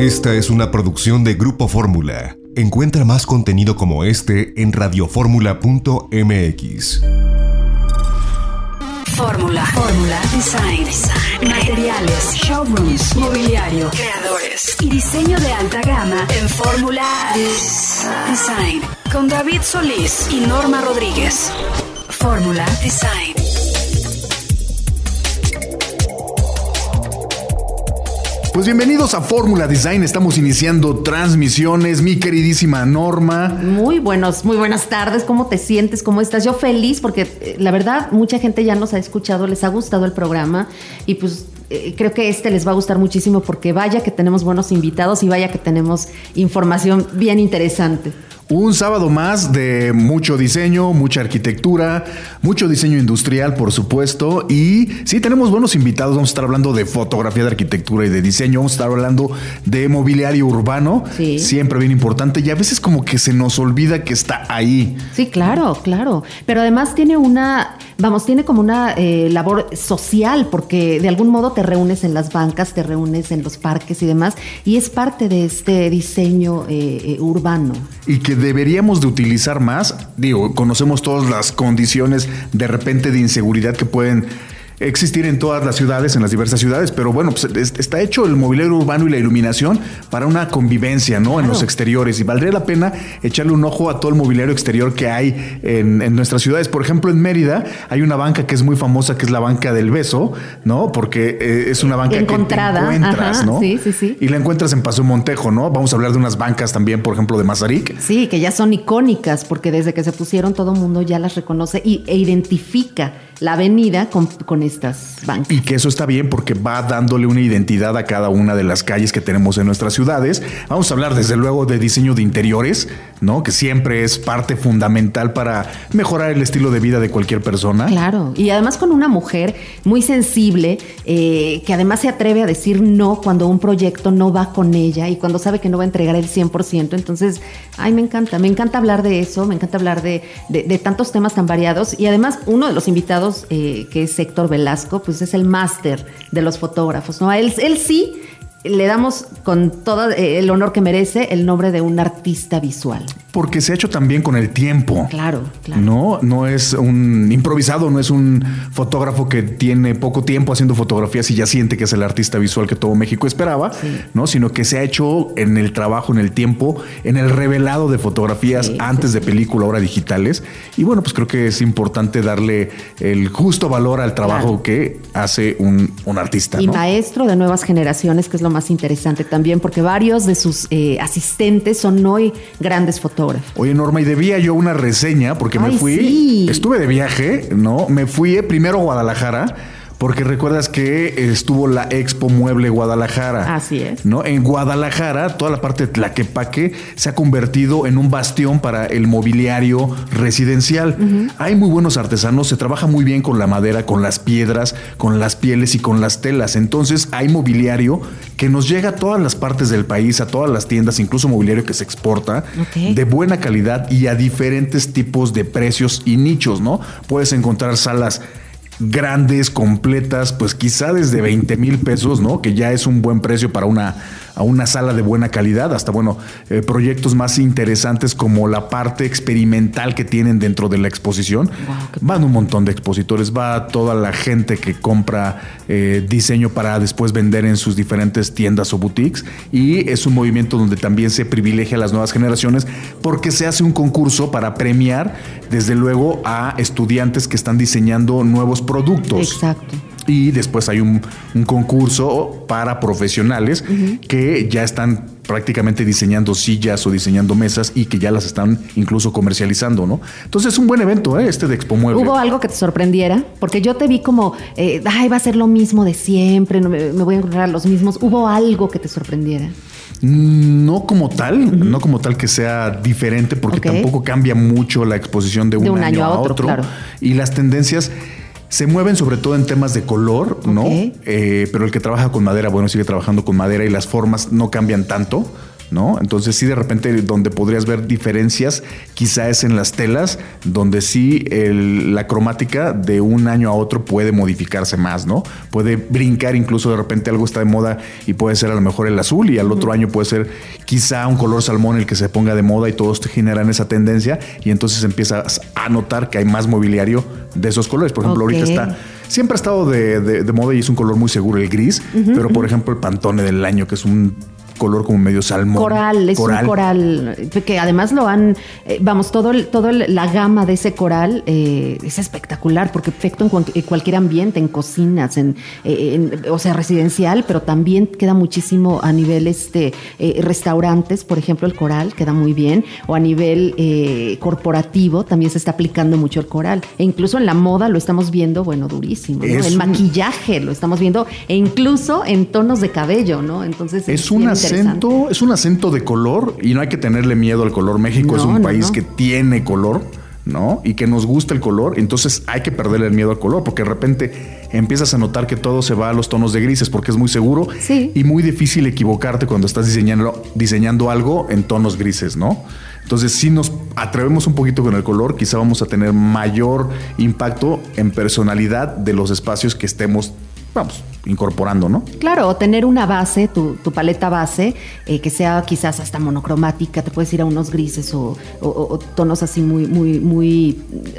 Esta es una producción de Grupo Fórmula. Encuentra más contenido como este en radioformula.mx. Fórmula Design. Materiales, showrooms, mobiliario, creadores y diseño de alta gama en Fórmula Design. Con David Solís y Norma Rodríguez. Fórmula Design. Pues bienvenidos a Fórmula Design, estamos iniciando transmisiones, mi queridísima Norma. Muy buenas tardes, ¿cómo te sientes? ¿Cómo estás? Yo feliz porque la verdad mucha gente ya nos ha escuchado, les ha gustado el programa y pues creo que les va a gustar muchísimo porque vaya que tenemos buenos invitados y vaya que tenemos información bien interesante. Un sábado más de mucho diseño, mucha arquitectura, mucho diseño industrial, por supuesto. Y sí, tenemos buenos invitados. Vamos a estar hablando de fotografía, de arquitectura y de diseño. Vamos a estar hablando de mobiliario urbano. Sí. Siempre bien importante. Y a veces como que se nos olvida que está ahí. Sí, claro. Pero además tiene como una labor social, porque de algún modo te reúnes en las bancas, te reúnes en los parques y demás. Y es parte de este diseño urbano. Y que deberíamos de utilizar más. Digo, conocemos todas las condiciones de repente de inseguridad que pueden existir en todas las ciudades, en las diversas ciudades, pero bueno, pues está hecho el mobiliario urbano y la iluminación para una convivencia, ¿no? Claro. En los exteriores, y valdría la pena echarle un ojo a todo el mobiliario exterior que hay en nuestras ciudades. Por ejemplo, en Mérida hay una banca que es muy famosa, que es la Banca del Beso, ¿no? Porque es una banca encontrada, que te encuentras, ajá, ¿no? Sí. Y la encuentras en Paseo Montejo, ¿no? Vamos a hablar de unas bancas también, por ejemplo, de Mazarik. Sí, que ya son icónicas, porque desde que se pusieron todo el mundo ya las reconoce e identifica la avenida con estas bancas. Y que eso está bien porque va dándole una identidad a cada una de las calles que tenemos en nuestras ciudades. Vamos a hablar desde luego de diseño de interiores, ¿no? Que siempre es parte fundamental para mejorar el estilo de vida de cualquier persona. Claro, y además con una mujer muy sensible, que además se atreve a decir no cuando un proyecto no va con ella y cuando sabe que no va a entregar el 100%. Entonces, me encanta hablar de eso, me encanta hablar de tantos temas tan variados. Y además uno de los invitados, que es Héctor Velasco, pues es el máster de los fotógrafos, ¿no? A él sí le damos con todo el honor que merece el nombre de un artista visual. Porque se ha hecho también con el tiempo. Claro. No es un improvisado, no es un fotógrafo que tiene poco tiempo haciendo fotografías y ya siente que es el artista visual que todo México esperaba, sí. ¿No? Sino que se ha hecho en el trabajo, en el tiempo, en el revelado de fotografías antes de película, ahora digitales. Y bueno, pues creo que es importante darle el justo valor al trabajo que hace un artista. Y ¿no? maestro de nuevas generaciones, que es lo más interesante también, porque varios de sus asistentes son hoy grandes fotógrafos. Oye, Norma, y debía yo una reseña porque me fui, estuve de viaje, ¿no? Me fui primero a Guadalajara, porque recuerdas que estuvo la Expo Mueble Guadalajara. Así es. ¿No? En Guadalajara, toda la parte de Tlaquepaque se ha convertido en un bastión para el mobiliario residencial. Uh-huh. Hay muy buenos artesanos, se trabaja muy bien con la madera, con las piedras, con las pieles y con las telas. Entonces hay mobiliario que nos llega a todas las partes del país, a todas las tiendas, incluso mobiliario que se exporta, de buena calidad y a diferentes tipos de precios y nichos, ¿no? Puedes encontrar salas grandes, completas, pues quizá desde 20,000 pesos, ¿no? Que ya es un buen precio para una sala de buena calidad, hasta proyectos más interesantes como la parte experimental que tienen dentro de la exposición. Van un montón de expositores, va toda la gente que compra diseño para después vender en sus diferentes tiendas o boutiques, y es un movimiento donde también se privilegia a las nuevas generaciones porque se hace un concurso para premiar desde luego a estudiantes que están diseñando nuevos productos. Exacto. Y después hay un concurso para profesionales que ya están prácticamente diseñando sillas o diseñando mesas y que ya las están incluso comercializando, ¿no? Entonces es un buen evento, de Expo Mueble. ¿Hubo algo que te sorprendiera? Porque yo te vi como, va a ser lo mismo de siempre, no me voy a encontrar los mismos. ¿Hubo algo que te sorprendiera? No como tal que sea diferente, porque tampoco cambia mucho la exposición de un año a otro. Claro. Y las tendencias se mueven sobre todo en temas de color, ¿no? Pero el que trabaja con madera, sigue trabajando con madera y las formas no cambian tanto, ¿no? Entonces sí, de repente donde podrías ver diferencias quizá es en las telas, donde sí la cromática de un año a otro puede modificarse más, ¿no? Puede brincar, incluso de repente algo está de moda y puede ser a lo mejor el azul, y al otro año puede ser quizá un color salmón el que se ponga de moda, y todos te generan esa tendencia, y entonces empiezas a notar que hay más mobiliario de esos colores. Por ejemplo, ahorita siempre ha estado de moda y es un color muy seguro el gris, pero por ejemplo el Pantone del año, que es un color como medio salmón. Coral, es un coral que además lo han, toda la gama de ese coral es espectacular, porque perfecto en cualquier ambiente, en cocinas, o sea, residencial, pero también queda muchísimo a nivel restaurantes, por ejemplo, el coral queda muy bien, o a nivel corporativo también se está aplicando mucho el coral, e incluso en la moda lo estamos viendo, bueno, durísimo, ¿no? En maquillaje lo estamos viendo, e incluso en tonos de cabello, ¿no? Entonces es un acento de color, y no hay que tenerle miedo al color. México es un país que tiene color, ¿no? Y que nos gusta el color, entonces hay que perderle el miedo al color, porque de repente empiezas a notar que todo se va a los tonos de grises, porque es muy seguro y muy difícil equivocarte cuando estás diseñando algo en tonos grises, ¿no? Entonces, si nos atrevemos un poquito con el color, quizá vamos a tener mayor impacto en personalidad de los espacios que estemos incorporando, ¿no? Claro, o tener una base, tu paleta base, que sea quizás hasta monocromática, te puedes ir a unos grises o tonos así muy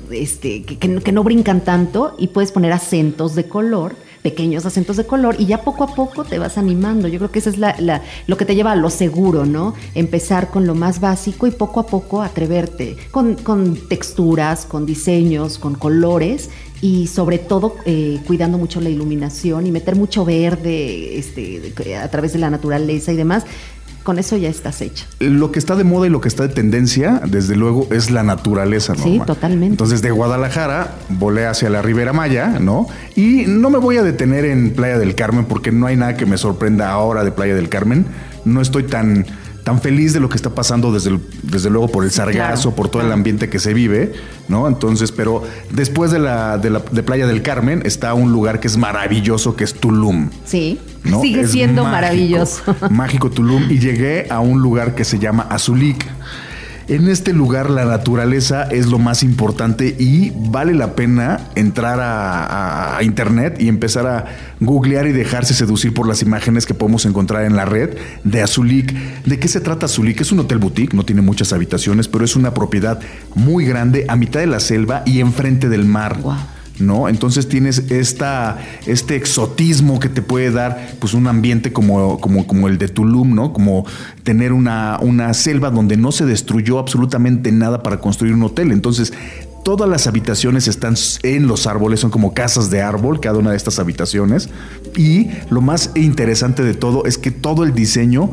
que no brincan tanto, y puedes poner acentos de color, pequeños acentos de color, y ya poco a poco te vas animando. Yo creo que eso es lo que te lleva a lo seguro, ¿no? Empezar con lo más básico y poco a poco atreverte con texturas, con diseños, con colores, y sobre todo cuidando mucho la iluminación y meter mucho verde a través de la naturaleza y demás. Con eso ya estás hecha. Lo que está de moda y lo que está de tendencia, desde luego, es la naturaleza, ¿no? Sí, totalmente. Entonces, de Guadalajara volé hacia la Ribera Maya, ¿no? Y no me voy a detener en Playa del Carmen, porque no hay nada que me sorprenda ahora de Playa del Carmen. No estoy tan feliz de lo que está pasando desde luego por el sargazo, por todo el ambiente que se vive, ¿no? Entonces, pero después de Playa del Carmen está un lugar que es maravilloso, que es Tulum. Sí, ¿no? Sigue siendo maravilloso. Mágico Tulum, y llegué a un lugar que se llama Azulik. En este lugar la naturaleza es lo más importante, y vale la pena entrar a internet y empezar a googlear y dejarse seducir por las imágenes que podemos encontrar en la red de Azulik. ¿De qué se trata Azulik? Es un hotel boutique, no tiene muchas habitaciones, pero es una propiedad muy grande a mitad de la selva y enfrente del mar. Wow. ¿No? Entonces tienes este exotismo que te puede dar pues un ambiente como el de Tulum, ¿no? Como tener una selva donde no se destruyó absolutamente nada para construir un hotel. Entonces, todas las habitaciones están en los árboles, son como casas de árbol, cada una de estas habitaciones. Y lo más interesante de todo es que todo el diseño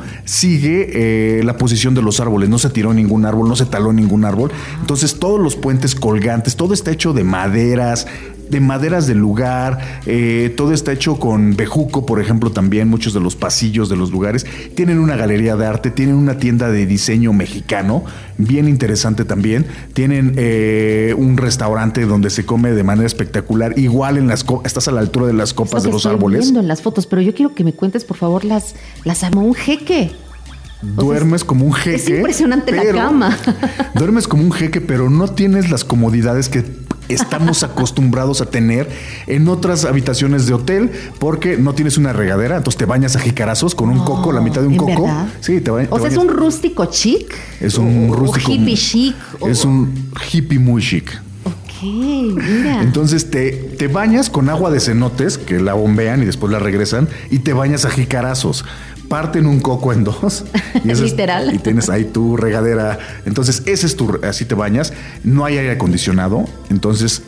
sigue la posición de los árboles. No se tiró ningún árbol, no se taló ningún árbol. Entonces, todos los puentes colgantes, todo está hecho de maderas del lugar, todo está hecho con bejuco, por ejemplo. También muchos de los pasillos de los lugares tienen una galería de arte, tienen una tienda de diseño mexicano bien interesante también, tienen un restaurante donde se come de manera espectacular, igual estás a la altura de las copas de los árboles. Estoy viendo en las fotos, pero yo quiero que me cuentes, por favor, las como un jeque. Duermes como un jeque. Es impresionante la cama. Duermes como un jeque, pero no tienes las comodidades que estamos acostumbrados a tener en otras habitaciones de hotel, porque no tienes una regadera, entonces te bañas a jicarazos con un coco, la mitad de un coco. ¿Verdad? Sí, te bañas. O sea, ¿es un rústico chic? Es un rústico. ¿O hippie chic? Es un hippie muy chic. Ok, mira. Entonces te bañas con agua de cenotes, que la bombean y después la regresan, y te bañas a jicarazos. Parten un coco en dos. Y literal. Y tienes ahí tu regadera. Entonces, así te bañas. No hay aire acondicionado. Entonces,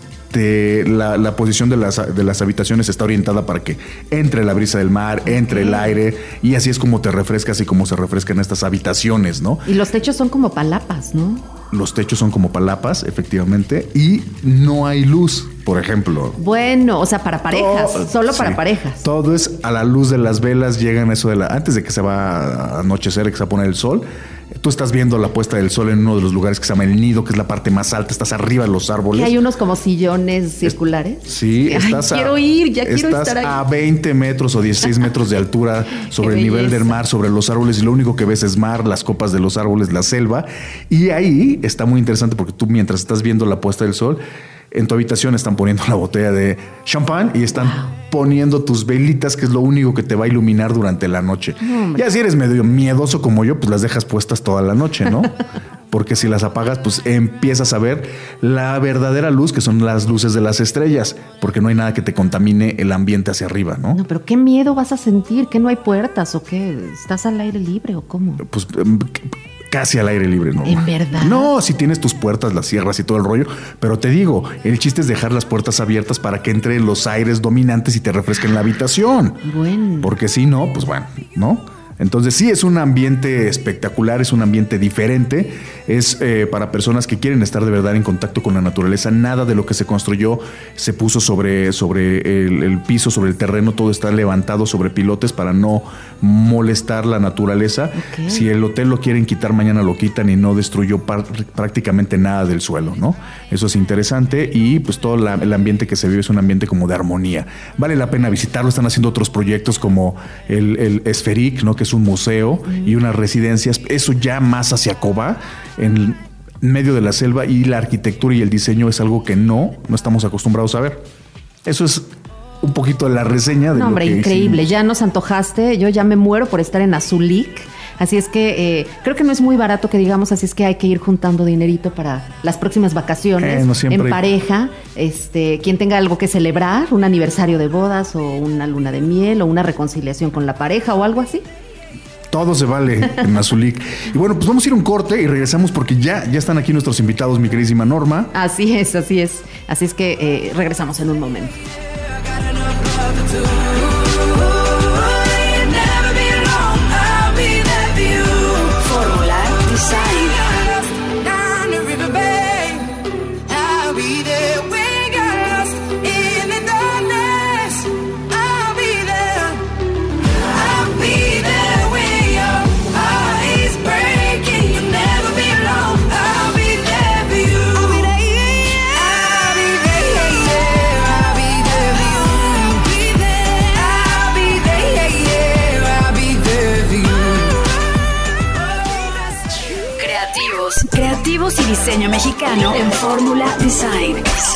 la posición de las habitaciones está orientada para que entre la brisa del mar, entre el aire, y así es como te refrescas y como se refrescan estas habitaciones, ¿no? Y los techos son como palapas, ¿no? Los techos son como palapas, efectivamente, y no hay luz, por ejemplo. Bueno, o sea, para parejas, solo para parejas. Todo es a la luz de las velas, llegan eso antes de que se va a anochecer, que se va a poner el sol. Tú estás viendo la puesta del sol en uno de los lugares que se llama El Nido, que es la parte más alta, estás arriba de los árboles. Que hay unos como sillones circulares. Sí, quiero ir, ya quiero estar ahí. Estás a 20 metros o 16 metros de altura sobre el nivel del mar, sobre los árboles, y lo único que ves es mar, las copas de los árboles, la selva. Y ahí está muy interesante porque tú, mientras estás viendo la puesta del sol, en tu habitación están poniendo la botella de champán y están poniendo tus velitas, que es lo único que te va a iluminar durante la noche. Ya si eres medio miedoso como yo, pues las dejas puestas toda la noche, ¿no? Porque si las apagas, pues empiezas a ver la verdadera luz, que son las luces de las estrellas, porque no hay nada que te contamine el ambiente hacia arriba, ¿no? No, pero ¿qué miedo vas a sentir? ¿Que no hay puertas o qué? ¿Estás al aire libre o cómo? Pues casi al aire libre, ¿no? ¿En verdad? No, si tienes tus puertas, las cierras y todo el rollo, pero te digo, el chiste es dejar las puertas abiertas para que entren los aires dominantes y te refresquen la habitación. Bueno. Porque si no, pues bueno, ¿no? Entonces sí, es un ambiente espectacular, es un ambiente diferente, es para personas que quieren estar de verdad en contacto con la naturaleza. Nada de lo que se construyó se puso sobre el piso, sobre el terreno, todo está levantado sobre pilotes para no molestar la naturaleza. Okay. Si el hotel lo quieren quitar, mañana lo quitan y no destruyó prácticamente nada del suelo, ¿no? Eso es interesante y pues todo el ambiente que se vive es un ambiente como de armonía. Vale la pena visitarlo, están haciendo otros proyectos como el Esferic, ¿no? Que es un museo y unas residencias, eso ya más hacia Cobá, en medio de la selva, y la arquitectura y el diseño es algo que no estamos acostumbrados a ver. Eso es un poquito de la reseña de no, hombre, lo que increíble, hicimos. Ya nos antojaste, yo ya me muero por estar en Azulik. Así es que creo que no es muy barato que digamos, así es que hay que ir juntando dinerito para las próximas vacaciones en pareja. Quien tenga algo que celebrar, un aniversario de bodas o una luna de miel o una reconciliación con la pareja o algo así. Todo se vale en Azulik. Y bueno, pues vamos a ir a un corte y regresamos porque ya están aquí nuestros invitados, mi queridísima Norma. Así es. Así es que regresamos en un momento. Fórmula Design. Creativos y diseño mexicano en Fórmula Design.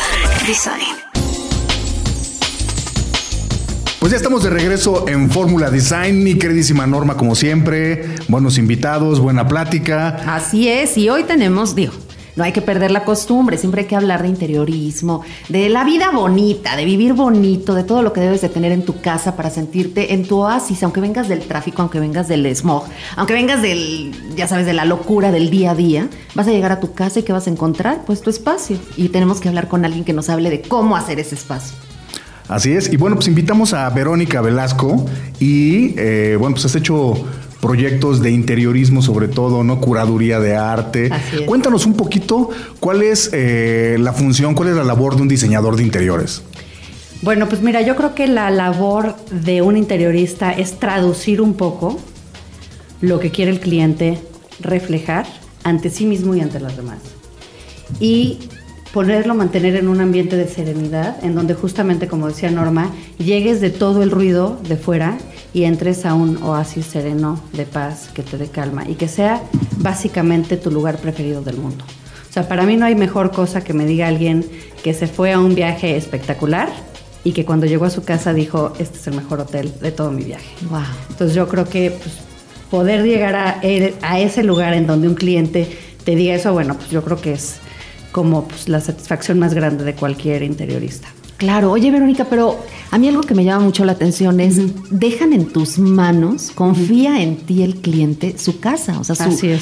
Pues ya estamos de regreso en Fórmula Design, mi queridísima Norma, como siempre. Buenos invitados, buena plática. Así es, y hoy tenemos, no hay que perder la costumbre, siempre hay que hablar de interiorismo, de la vida bonita, de vivir bonito, de todo lo que debes de tener en tu casa para sentirte en tu oasis, aunque vengas del tráfico, aunque vengas del smog, aunque vengas ya sabes, de la locura del día a día, vas a llegar a tu casa y ¿qué vas a encontrar? Pues tu espacio. Y tenemos que hablar con alguien que nos hable de cómo hacer ese espacio. Así es, y bueno, pues invitamos a Verónica Velasco y pues has hecho proyectos de interiorismo, sobre todo, ¿no? Curaduría de arte. Así es. Cuéntanos un poquito cuál es la función, cuál es la labor de un diseñador de interiores. Bueno, pues mira, yo creo que la labor de un interiorista es traducir un poco lo que quiere el cliente reflejar ante sí mismo y ante los demás. Y mantener en un ambiente de serenidad, en donde justamente, como decía Norma, llegues de todo el ruido de fuera y entres a un oasis sereno de paz que te dé calma y que sea básicamente tu lugar preferido del mundo. O sea, para mí no hay mejor cosa que me diga alguien que se fue a un viaje espectacular y que cuando llegó a su casa dijo, este es el mejor hotel de todo mi viaje. Wow. Entonces yo creo que poder llegar a ese lugar en donde un cliente te diga eso, bueno, pues yo creo que es como la satisfacción más grande de cualquier interiorista. Claro. Oye, Verónica, pero a mí algo que me llama mucho la atención es, dejan en tus manos, confía en ti el cliente, su casa, o sea,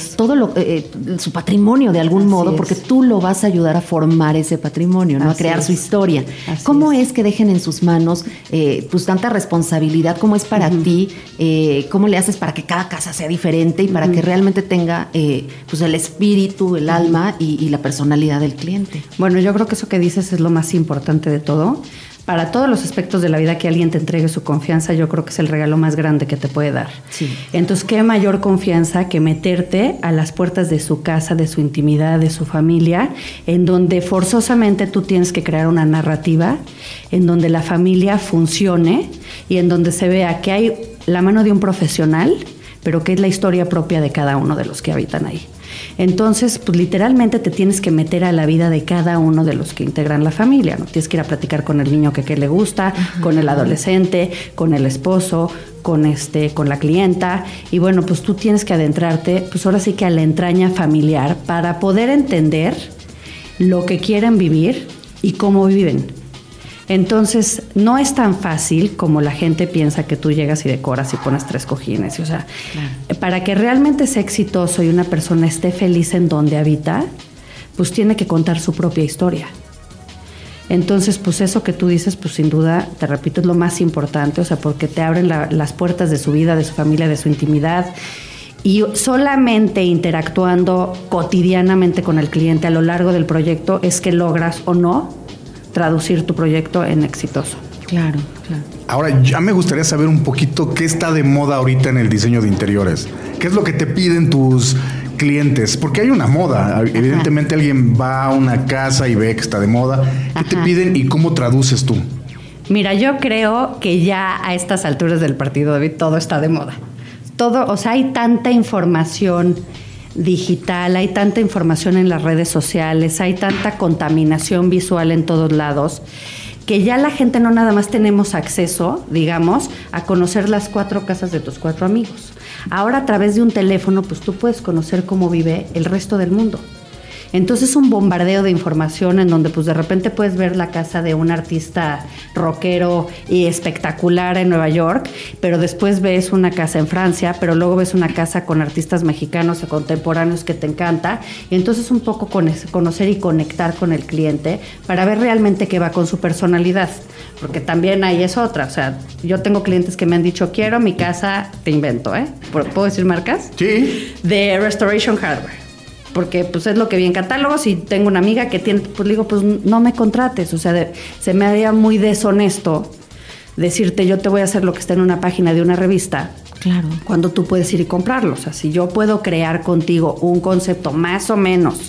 su patrimonio de algún modo, porque tú lo vas a ayudar a formar ese patrimonio, ¿no? A crear su historia. ¿Cómo es que dejen en sus manos pues tanta responsabilidad? ¿Cómo es para ti? ¿Cómo le haces para que cada casa sea diferente y para que realmente tenga pues el espíritu, el alma y la personalidad del cliente? Bueno, yo creo que eso que dices es lo más importante de todo, para todos los aspectos de la vida, que alguien te entregue su confianza, yo creo que es el regalo más grande que te puede dar. Sí. Entonces, qué mayor confianza que meterte a las puertas de su casa, de su intimidad, de su familia, en donde forzosamente tú tienes que crear una narrativa, en donde la familia funcione y en donde se vea que hay la mano de un profesional, pero que es la historia propia de cada uno de los que habitan ahí. Entonces, pues literalmente te tienes que meter a la vida de cada uno de los que integran la familia, ¿no? Tienes que ir a platicar con el niño que qué le gusta, con el adolescente, con el esposo, con la clienta, y bueno, pues tú tienes que adentrarte, pues ahora sí que a la entraña familiar para poder entender lo que quieren vivir y cómo viven. Entonces, no es tan fácil como la gente piensa, que tú llegas y decoras y pones 3 cojines. O sea, claro, para que realmente sea exitoso y una persona esté feliz en donde habita, pues tiene que contar su propia historia. Entonces, pues eso que tú dices, pues sin duda, te repito, es lo más importante, o sea, porque te abren las puertas de su vida, de su familia, de su intimidad. Y solamente interactuando cotidianamente con el cliente a lo largo del proyecto es que logras o no traducir tu proyecto en exitoso. Claro, claro. Ahora, ya me gustaría saber un poquito qué está de moda ahorita en el diseño de interiores. ¿Qué es lo que te piden tus clientes? Porque hay una moda. Evidentemente alguien va a una casa y ve que está de moda. ¿Qué te piden y cómo traduces tú? Mira, yo creo que ya a estas alturas del partido, David, todo está de moda. Todo, o sea, hay tanta información digital, hay tanta información en las redes sociales, hay tanta contaminación visual en todos lados, que ya la gente no nada más tenemos acceso, digamos, a conocer las 4 casas de tus 4 amigos. Ahora, a través de un teléfono, pues tú puedes conocer cómo vive el resto del mundo. Entonces es un bombardeo de información en donde pues de repente puedes ver la casa de un artista rockero y espectacular en Nueva York, pero después ves una casa en Francia, pero luego ves una casa con artistas mexicanos o contemporáneos que te encanta, y entonces un poco conocer y conectar con el cliente para ver realmente qué va con su personalidad, porque también ahí es otra, o sea, yo tengo clientes que me han dicho, quiero mi casa, te invento, ¿puedo decir marcas? Sí. De Restoration Hardware. Porque pues es lo que vi en catálogos, y tengo una amiga que tiene, pues le digo, pues no me contrates, o sea, se me haría muy deshonesto decirte yo te voy a hacer lo que está en una página de una revista. Claro. Cuando tú puedes ir y comprarlo. O sea, si yo puedo crear contigo un concepto más o menos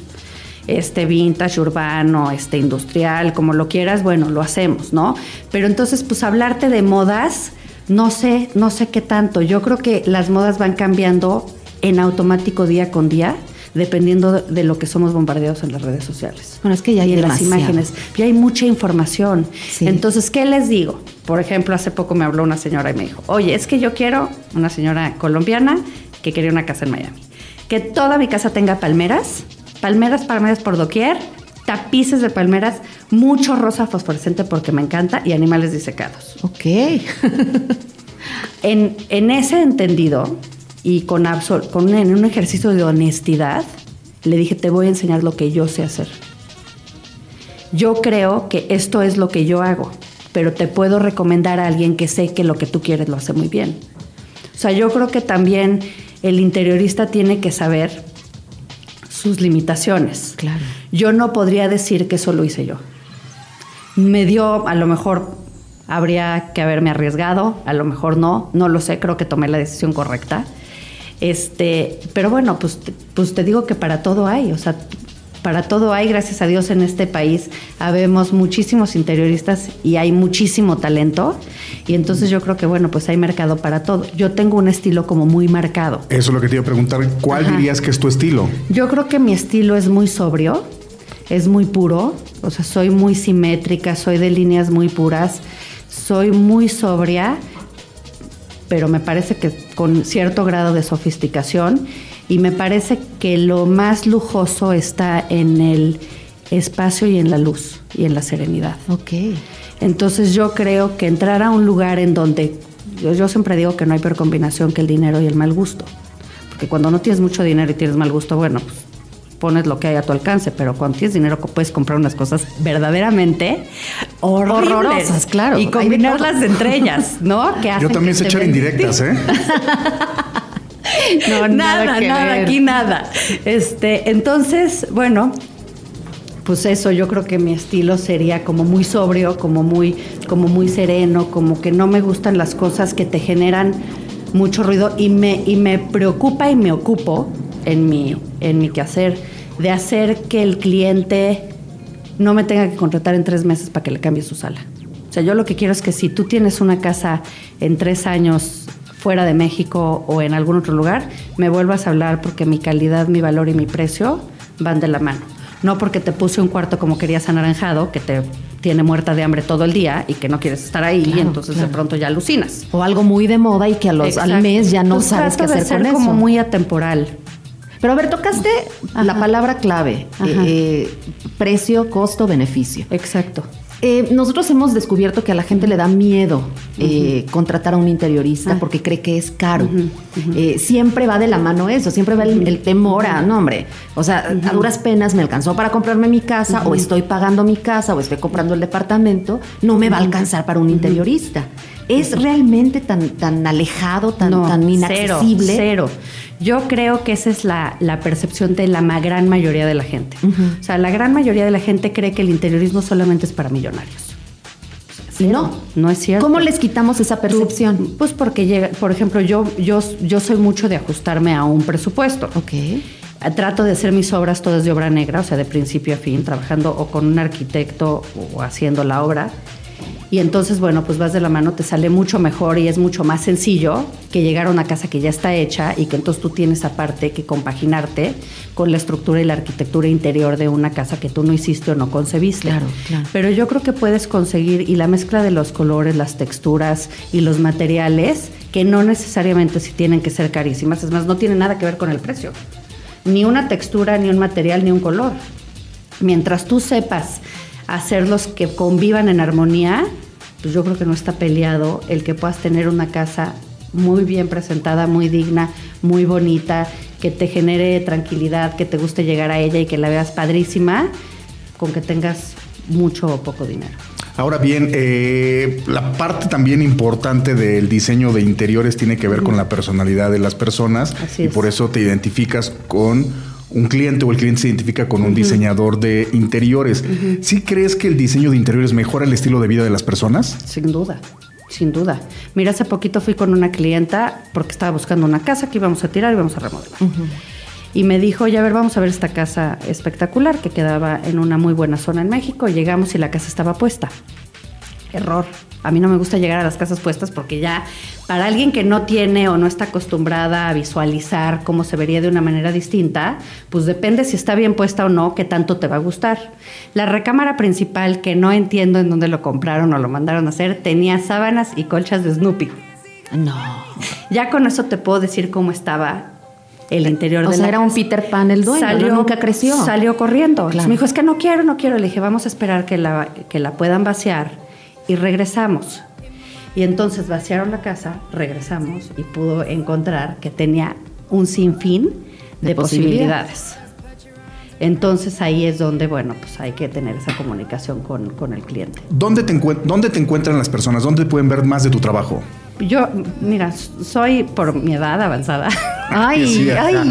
vintage, urbano, industrial, como lo quieras, bueno, lo hacemos, ¿no? Pero entonces, pues hablarte de modas, no sé qué tanto. Yo creo que las modas van cambiando en automático día con día, dependiendo de lo que somos bombardeados en las redes sociales. Bueno, es que ya hay en las demasiado. imágenes. Ya hay mucha información. Sí. Entonces, ¿qué les digo? Por ejemplo, hace poco me habló una señora y me dijo, oye, es que yo quiero, una señora colombiana que quería una casa en Miami, que toda mi casa tenga palmeras por doquier, tapices de palmeras, mucho rosa fosforescente porque me encanta, y animales disecados. Ok. En ese entendido, y en un ejercicio de honestidad, le dije, te voy a enseñar lo que yo sé hacer. Yo creo que esto es lo que yo hago, pero te puedo recomendar a alguien que sé que lo que tú quieres lo hace muy bien. O sea, yo creo que también el interiorista tiene que saber sus limitaciones. Claro. Yo no podría decir que eso lo hice yo. A lo mejor habría que haberme arriesgado, a lo mejor no lo sé, creo que tomé la decisión correcta. Pero bueno, pues te digo que para todo hay, o sea, para todo hay, gracias a Dios en este país habemos muchísimos interioristas y hay muchísimo talento, y entonces yo creo que bueno, pues hay mercado para todo. Yo tengo un estilo como muy marcado. Eso es lo que te iba a preguntar, ¿cuál dirías que es tu estilo? Yo creo que mi estilo es muy sobrio, es muy puro, o sea, soy muy simétrica, soy de líneas muy puras, soy muy sobria, pero me parece que con cierto grado de sofisticación, y me parece que lo más lujoso está en el espacio y en la luz y en la serenidad. Ok. Entonces yo creo que entrar a un lugar en donde, yo siempre digo que no hay peor combinación que el dinero y el mal gusto, porque cuando no tienes mucho dinero y tienes mal gusto, bueno, pues pones lo que hay a tu alcance, pero cuando tienes dinero puedes comprar unas cosas verdaderamente horrorosas, claro, y combinarlas entre ellas, ¿no? Que hacen yo también sé echar indirectas, No, nada, aquí nada. Entonces, bueno, pues eso, yo creo que mi estilo sería como muy sobrio, como muy sereno, como que no me gustan las cosas que te generan mucho ruido y me preocupa y me ocupo en mi quehacer de hacer que el cliente no me tenga que contratar en 3 meses para que le cambie su sala. O sea, yo lo que quiero es que si tú tienes una casa en 3 años fuera de México o en algún otro lugar, me vuelvas a hablar porque mi calidad, mi valor y mi precio van de la mano. No porque te puse un cuarto como querías anaranjado, que te tiene muerta de hambre todo el día y que no quieres estar ahí, y entonces de pronto ya alucinas. O algo muy de moda y que al mes ya no sabes qué hacer con eso. Trato de ser como muy atemporal. Pero a ver, tocaste la palabra clave, precio, costo, beneficio. Exacto. Nosotros hemos descubierto que a la gente le da miedo contratar a un interiorista porque cree que es caro. Siempre va de la mano eso, siempre va el temor a, no hombre, o sea, a duras penas me alcanzó para comprarme mi casa, o estoy pagando mi casa, o estoy comprando el departamento, no me va a alcanzar para un interiorista. ¿Es realmente tan alejado, tan inaccesible? Cero. Yo creo que esa es la percepción de la gran mayoría de la gente. O sea, la gran mayoría de la gente cree que el interiorismo solamente es para millonarios. Y no es cierto. ¿Cómo les quitamos esa percepción? Pues porque por ejemplo, yo soy mucho de ajustarme a un presupuesto. Ok. Trato de hacer mis obras todas de obra negra, o sea, de principio a fin, trabajando o con un arquitecto o haciendo la obra. Y entonces, bueno, pues vas de la mano, te sale mucho mejor y es mucho más sencillo que llegar a una casa que ya está hecha y que entonces tú tienes aparte que compaginarte con la estructura y la arquitectura interior de una casa que tú no hiciste o no concebiste. Claro. Pero yo creo que puedes conseguir, y la mezcla de los colores, las texturas y los materiales, que no necesariamente sí tienen que ser carísimas, es más, no tiene nada que ver con el precio. Ni una textura, ni un material, ni un color. Mientras tú sepas hacerlos que convivan en armonía, pues yo creo que no está peleado el que puedas tener una casa muy bien presentada, muy digna, muy bonita, que te genere tranquilidad, que te guste llegar a ella y que la veas padrísima, con que tengas mucho o poco dinero. Ahora bien, la parte también importante del diseño de interiores tiene que ver con la personalidad de las personas. Así y es. por eso te identificas con un cliente o el cliente se identifica con un diseñador de interiores. ¿Sí crees que el diseño de interiores mejora el estilo de vida de las personas? Sin duda. Mira, hace poquito fui con una clienta porque estaba buscando una casa que íbamos a tirar y íbamos a remodelar. Y me dijo, oye, a ver, vamos a ver esta casa espectacular que quedaba en una muy buena zona en México. Llegamos y la casa estaba puesta. Error. A mí no me gusta llegar a las casas puestas porque ya para alguien que no tiene o no está acostumbrada a visualizar cómo se vería de una manera distinta, pues depende si está bien puesta o no, qué tanto te va a gustar. La recámara principal, que no entiendo en dónde lo compraron o lo mandaron a hacer, tenía sábanas y colchas de Snoopy. No. Ya con eso te puedo decir cómo estaba el interior de la casa. O sea, era un Peter Pan el dueño, nunca creció. Salió corriendo. Claro. Entonces me dijo, es que no quiero. Le dije, vamos a esperar que la puedan vaciar y regresamos. Y entonces vaciaron la casa, regresamos y pudo encontrar que tenía un sinfín de posibilidades. Entonces ahí es donde, bueno, pues hay que tener esa comunicación con el cliente. ¿Dónde te encuentran las personas? ¿Dónde pueden ver más de tu trabajo? Yo, mira, soy por mi edad avanzada. Ay.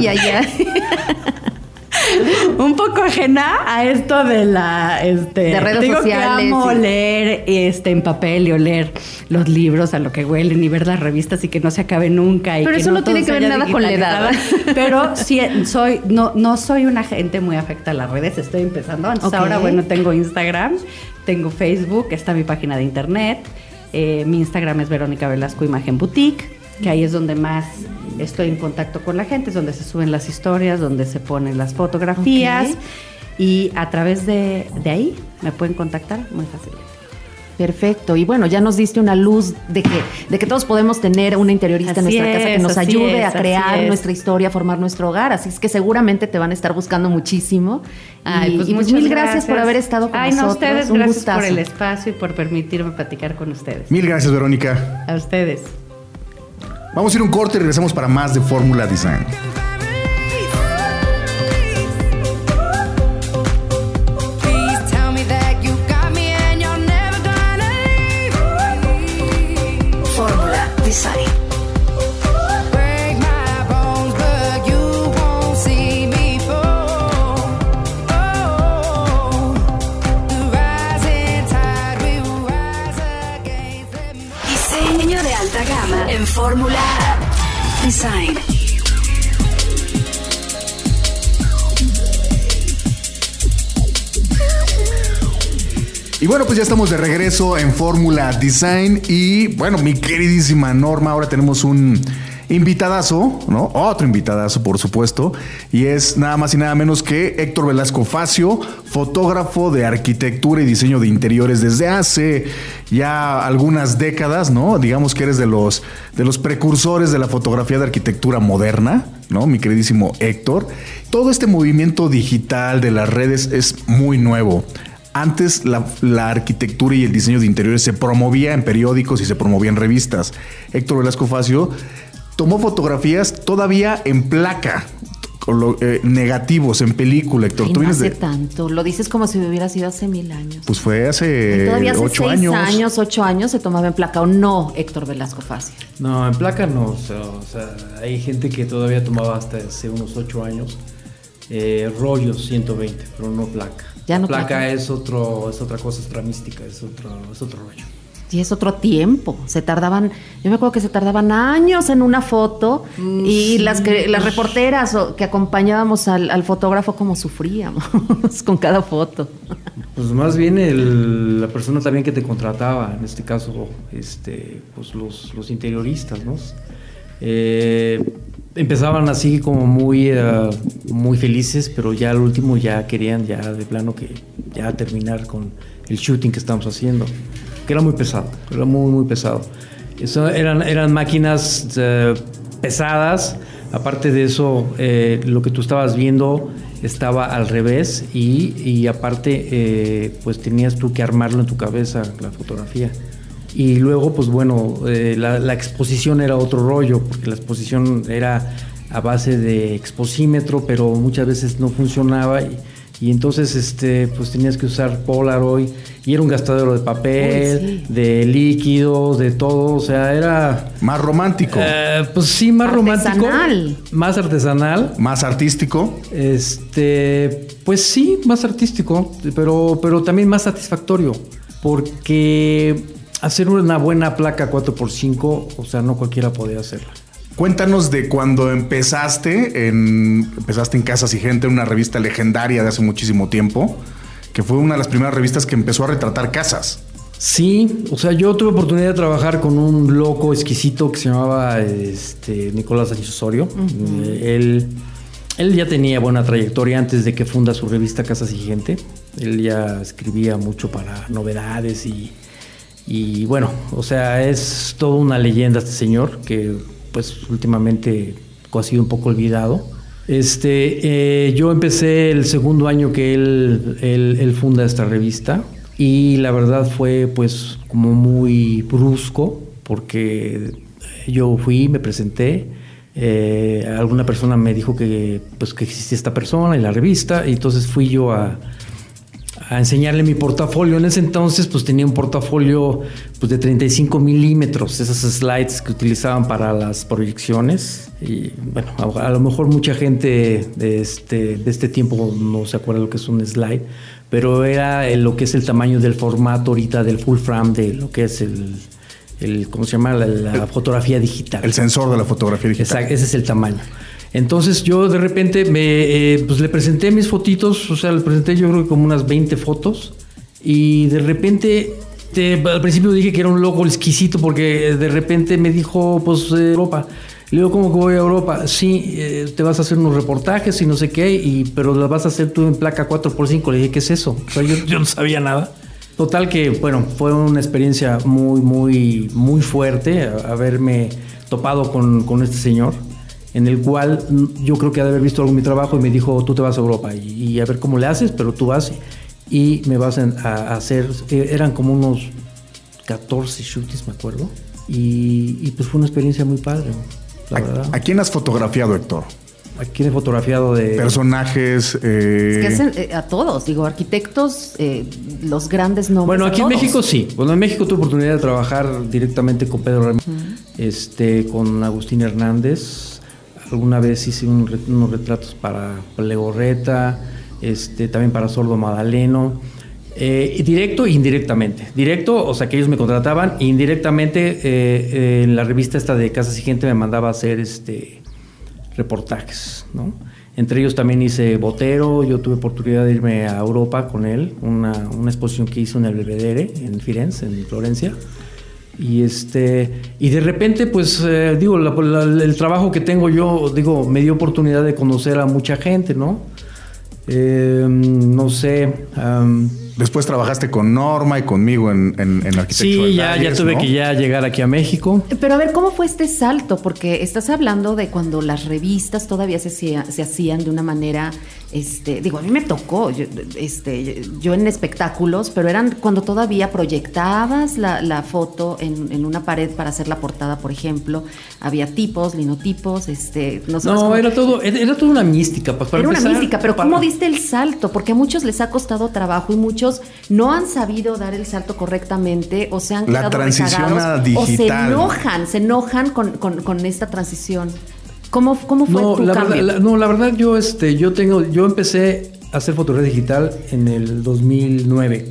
Un poco ajena a esto de de redes sociales. Que amo leer en papel y oler los libros a lo que huelen y ver las revistas y que no se acabe nunca. Pero que eso no tiene que ver nada con la edad. Pero sí, no soy una gente muy afecta a las redes, estoy empezando. Entonces ahora, bueno, tengo Instagram, tengo Facebook, está mi página de internet. Mi Instagram es Verónica Velasco Imagen Boutique, que ahí es donde más estoy en contacto con la gente, es donde se suben las historias, donde se ponen las fotografías y a través de ahí me pueden contactar muy fácilmente. Perfecto. Y bueno, ya nos diste una luz de que todos podemos tener una interiorista en nuestra casa que nos ayude a crear nuestra historia, a formar nuestro hogar. Así es que seguramente te van a estar buscando muchísimo. Ay, y pues mil gracias por haber estado con nosotros. No, ustedes, un gracias gustazo por el espacio y por permitirme platicar con ustedes. Mil gracias, Verónica. A ustedes. Vamos a ir un corte y regresamos para más de Fórmula Design. Fórmula Design. Fórmula Design. Y bueno, pues ya estamos de regreso en Fórmula Design. Y bueno, mi queridísima Norma, ahora tenemos un invitadazo, ¿no? Otro invitadazo, por supuesto. Y es nada más y nada menos que Héctor Velasco Facio, fotógrafo de arquitectura y diseño de interiores desde hace ya algunas décadas, ¿no? Digamos que eres de los precursores de la fotografía de arquitectura moderna, ¿no? Mi queridísimo Héctor. Todo este movimiento digital de las redes es muy nuevo. Antes la arquitectura y el diseño de interiores se promovía en periódicos y se promovía en revistas. Héctor Velasco Facio tomó fotografías todavía en placa, negativos, en película, Héctor. Ay, no hace tanto. Lo dices como si hubiera sido hace 1000 años. Pues fue hace 8 años. 8 años se tomaba en placa. ¿O no, Héctor Velasco Facio? No, en placa no. O sea, hay gente que todavía tomaba hasta hace unos 8 años rollos 120, pero no placa. Ya no placa es otra cosa, es otra mística, es otro rollo. Y es otro tiempo. Yo me acuerdo que se tardaban años en una foto y las reporteras que acompañábamos al fotógrafo como sufríamos con cada foto. Pues más bien la persona también que te contrataba, en este caso, pues los interioristas, ¿no? Empezaban así como muy felices, pero ya al último ya querían ya de plano que ya terminar con el shooting que estamos haciendo, que era muy pesado, era muy muy pesado. Eso eran máquinas pesadas. Aparte de eso, lo que tú estabas viendo estaba al revés y aparte pues tenías tú que armarlo en tu cabeza, la fotografía. Y luego, pues bueno, la exposición era otro rollo, porque la exposición era a base de exposímetro, pero muchas veces no funcionaba y entonces pues tenías que usar Polaroid y era un gastadero de papel, de líquidos, de todo, o sea, era... Más romántico. Pues sí, más romántico. Más artesanal. Más artístico. Pues sí, más artístico, pero también más satisfactorio, porque... hacer una buena placa 4x5, o sea, no cualquiera podía hacerla. Cuéntanos de cuando empezaste en Casas y Gente, una revista legendaria de hace muchísimo tiempo, que fue una de las primeras revistas que empezó a retratar casas. Sí, o sea, yo tuve oportunidad de trabajar con un loco exquisito que se llamaba Nicolás Sánchez Osorio. Uh-huh. Él ya tenía buena trayectoria antes de que funda su revista Casas y Gente. Él ya escribía mucho para novedades y bueno, o sea, es toda una leyenda este señor que pues últimamente ha sido un poco olvidado. Yo empecé el segundo año que él funda esta revista y la verdad fue pues como muy brusco porque yo fui, me presenté, alguna persona me dijo que existía esta persona y la revista y entonces fui yo a enseñarle mi portafolio. En ese entonces pues tenía un portafolio pues de 35 milímetros, esas slides que utilizaban para las proyecciones y bueno, a lo mejor mucha gente de este tiempo no se acuerda lo que es un slide, pero era lo que es el tamaño del formato ahorita del full frame de lo que es el ¿cómo se llama? La fotografía digital. El sensor de la fotografía digital. Exacto, ese es el tamaño. Entonces yo de repente pues le presenté mis fotitos, o sea, le presenté yo creo que como unas 20 fotos y de repente, al principio dije que era un loco exquisito porque de repente me dijo, pues Europa. Le digo, ¿cómo que voy a Europa? Sí, te vas a hacer unos reportajes y no sé qué, pero las vas a hacer tú en placa 4x5. Le dije, ¿qué es eso? O sea, yo no sabía nada. Total que, bueno, fue una experiencia muy, muy, muy fuerte haberme topado con este señor, en el cual yo creo que ha de haber visto algo en mi trabajo y me dijo, tú te vas a Europa y a ver cómo le haces, pero tú vas y me vas a hacer, eran como unos 14 shootings, me acuerdo, y pues fue una experiencia muy padre, la verdad. ¿A quién has fotografiado, Héctor? ¿A quién he fotografiado de...? Personajes... Es que a todos, digo, arquitectos, los grandes nombres. Bueno, aquí en todos. México sí. Bueno, en México tuve oportunidad de trabajar directamente con Pedro Ramírez, con Agustín Hernández. Alguna vez hice unos retratos para Legorreta, también para Sordo Madaleno. Directo e indirectamente. Directo, o sea que ellos me contrataban, e indirectamente en la revista esta de Casas y Gente me mandaba a hacer reportajes, ¿no? Entre ellos también hice Botero. Yo tuve oportunidad de irme a Europa con él, una exposición que hizo en el Belvedere, en Firenze, en Florencia. Y de repente, pues, el trabajo que tengo yo, me dio oportunidad de conocer a mucha gente, ¿no? No sé. Después trabajaste con Norma y conmigo en arquitectura. Sí, ya tuve, ¿no?, que ya llegar aquí a México. Pero a ver, ¿cómo fue este salto? Porque estás hablando de cuando las revistas todavía se hacían de una manera, a mí me tocó, yo en espectáculos, pero eran cuando todavía proyectabas la foto en una pared para hacer la portada, por ejemplo. Había tipos, linotipos, no sé. No, era todo una mística. Pues, era una mística, pero ¿cómo diste el salto? Porque a muchos les ha costado trabajo y muchos no han sabido dar el salto correctamente o se han quedado la transición a digital. O se enojan con esta transición. ¿Cómo fue tu cambio? La verdad, yo empecé a hacer fotografía digital en el 2009.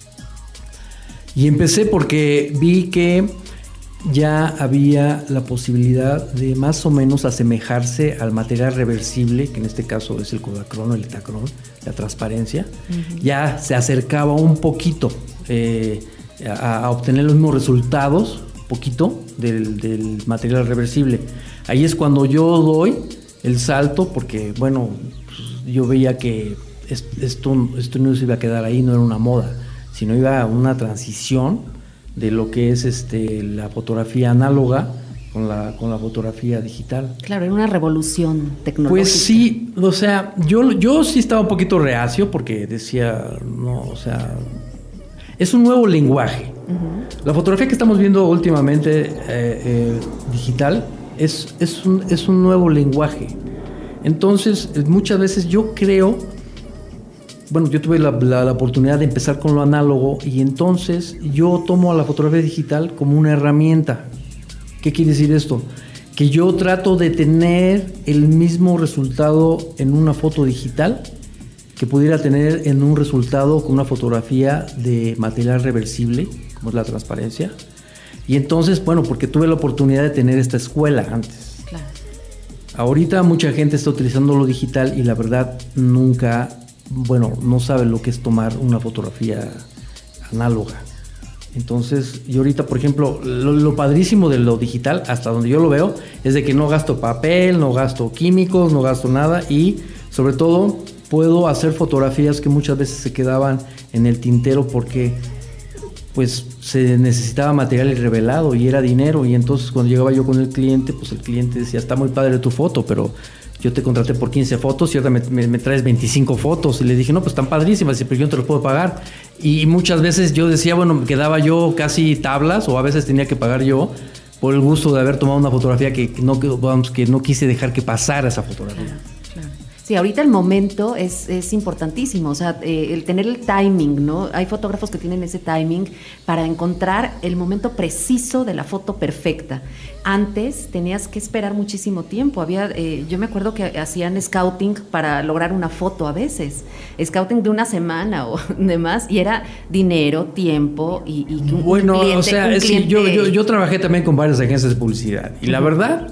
Y empecé porque vi que ya había la posibilidad de más o menos asemejarse al material reversible, que en este caso es el Kodachrome, el Litachrome, la transparencia. Uh-huh. Ya se acercaba un poquito a obtener los mismos resultados, poquito, del material reversible. Ahí es cuando yo doy el salto, porque, bueno, pues, yo veía que esto no se iba a quedar ahí, no era una moda, sino iba a una transición de lo que es la fotografía análoga con la fotografía digital. Claro, era una revolución tecnológica. Pues sí, o sea, yo sí estaba un poquito reacio porque decía, no, o sea, es un nuevo lenguaje. Uh-huh. La fotografía que estamos viendo últimamente digital es un nuevo lenguaje. Entonces, muchas veces yo creo... Bueno, yo tuve la oportunidad de empezar con lo análogo y entonces yo tomo a la fotografía digital como una herramienta. ¿Qué quiere decir esto? Que yo trato de tener el mismo resultado en una foto digital que pudiera tener en un resultado con una fotografía de material reversible, como es la transparencia. Y entonces, bueno, porque tuve la oportunidad de tener esta escuela antes. Claro. Ahorita mucha gente está utilizando lo digital y la verdad no sabe lo que es tomar una fotografía análoga. Entonces, yo ahorita, por ejemplo, lo padrísimo de lo digital, hasta donde yo lo veo, es de que no gasto papel, no gasto químicos, no gasto nada y, sobre todo, puedo hacer fotografías que muchas veces se quedaban en el tintero porque, pues, se necesitaba material revelado y era dinero. Y entonces, cuando llegaba yo con el cliente, pues el cliente decía, está muy padre tu foto, pero... yo te contraté por 15 fotos y ahora me traes 25 fotos. Y le dije, no, pues están padrísimas, pero yo no te los puedo pagar. Y muchas veces yo decía, bueno, me quedaba yo casi tablas o a veces tenía que pagar yo por el gusto de haber tomado una fotografía que no quise dejar que pasara esa fotografía. Claro. Sí, ahorita el momento es importantísimo, o sea, el tener el timing, ¿no? Hay fotógrafos que tienen ese timing para encontrar el momento preciso de la foto perfecta. Antes tenías que esperar muchísimo tiempo. Yo me acuerdo que hacían scouting para lograr una foto a veces, scouting de una semana o demás, y era dinero, tiempo y bueno, un cliente, o sea, es que yo trabajé también con varias agencias de publicidad y la verdad,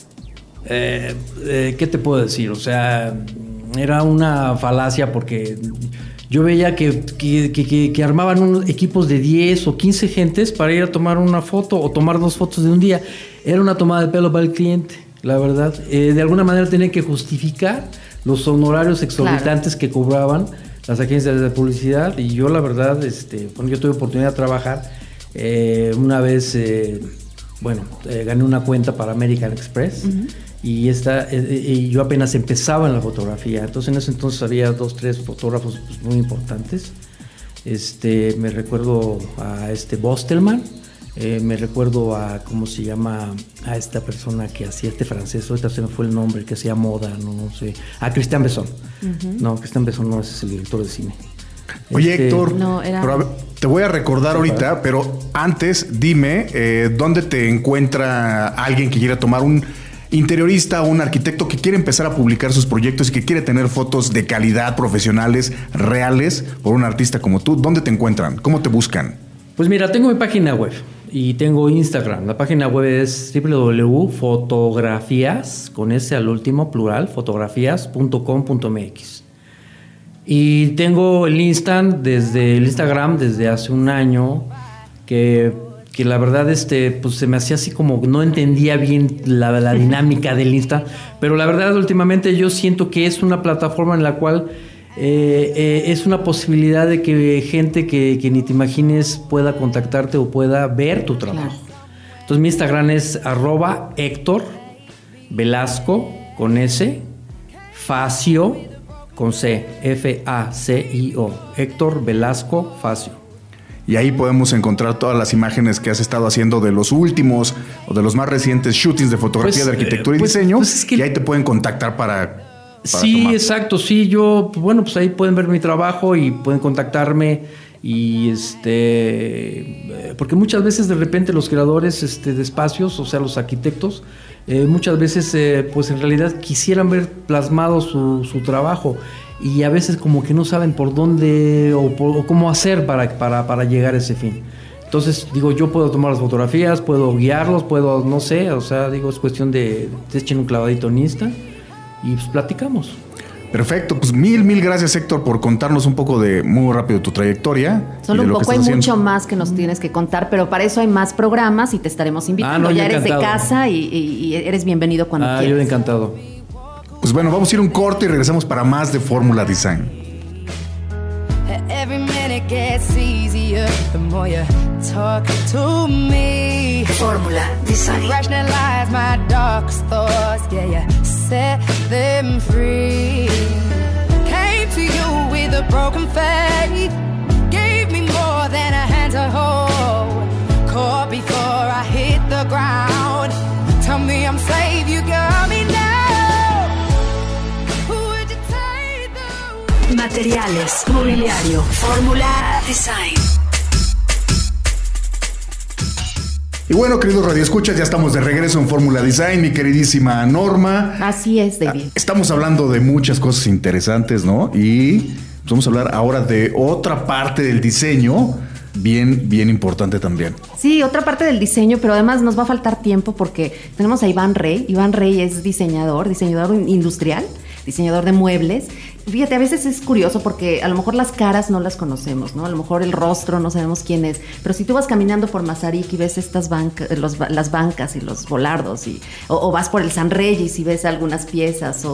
¿qué te puedo decir? O sea, era una falacia porque yo veía que armaban equipos de 10 o 15 gentes para ir a tomar una foto o tomar 2 fotos de un día. Era una tomada de pelo para el cliente, la verdad. De alguna manera tenían que justificar los honorarios exorbitantes que cobraban las agencias de publicidad. Y yo, la verdad, yo tuve oportunidad de trabajar una vez, gané una cuenta para American Express. Uh-huh. Y yo apenas empezaba en la fotografía. Entonces, en ese entonces había 2, 3 fotógrafos muy importantes. Me recuerdo a Bostelman. Me recuerdo a, ¿cómo se llama? A esta persona que hacía francés, ahorita se me fue el nombre, que hacía moda, no sé. A Christian Besson. Uh-huh. No, Christian Besson no es el director de cine. Oye, Héctor, te voy a recordar ahorita, pero antes dime dónde te encuentra alguien que quiera tomar interiorista o un arquitecto que quiere empezar a publicar sus proyectos y que quiere tener fotos de calidad, profesionales, reales, por un artista como tú, ¿dónde te encuentran? ¿Cómo te buscan? Pues mira, tengo mi página web y tengo Instagram. La página web es www.fotografías, con S al último, plural, fotografías.com.mx. Y tengo el Instagram desde hace un año, que la verdad pues se me hacía así como no entendía bien la dinámica del Insta, pero la verdad últimamente yo siento que es una plataforma en la cual es una posibilidad de que gente que ni te imagines pueda contactarte o pueda ver tu trabajo. Claro. Entonces mi Instagram es @Héctor Velasco con S, Facio con C, Facio, Héctor Velasco Facio. Y ahí podemos encontrar todas las imágenes que has estado haciendo de los últimos o de los más recientes shootings de fotografía, de arquitectura y diseño. Es que y ahí te pueden contactar para sí, tomar. Exacto. Sí, yo, bueno, pues ahí pueden ver mi trabajo y pueden contactarme. Y porque muchas veces de repente los creadores de espacios, o sea, los arquitectos, muchas veces pues en realidad quisieran ver plasmado su trabajo. Y a veces como que no saben por dónde o cómo hacer para llegar a ese fin. Entonces, digo, yo puedo tomar las fotografías, puedo guiarlos, puedo, no sé, o sea, digo, es cuestión de echen un clavadito en Insta y pues platicamos. Perfecto, pues mil gracias, Héctor, por contarnos un poco muy rápido tu trayectoria. Solo un poco, hay mucho más que nos tienes que contar, pero para eso hay más programas y te estaremos invitando. Ya eres de casa y eres bienvenido cuando quieras. Yo encantado. Pues bueno, vamos a ir un corte y regresamos para más de Fórmula Design. Every minute gets easier the more you talk to me. Fórmula Design. Rationalize my darkest thoughts, yeah, you set them free. Came to you with a broken faith, gave me more than a hand to hold. Caught before I hit the ground. Tell me I'm safe, you got me now. Materiales, mobiliario, Fórmula Design. Y bueno, queridos radioescuchas, ya estamos de regreso en Fórmula Design, mi queridísima Norma. Así es, David. Estamos hablando de muchas cosas interesantes, ¿no? Y vamos a hablar ahora de otra parte del diseño, bien importante también. Sí, otra parte del diseño, pero además nos va a faltar tiempo porque tenemos a Iván Rey. Iván Rey es diseñador industrial, diseñador de muebles. Fíjate, a veces es curioso porque a lo mejor las caras no las conocemos, ¿no? A lo mejor el rostro no sabemos quién es, pero si tú vas caminando por Mazarik y ves estas las bancas y los volardos o vas por el San Reyes y ves algunas piezas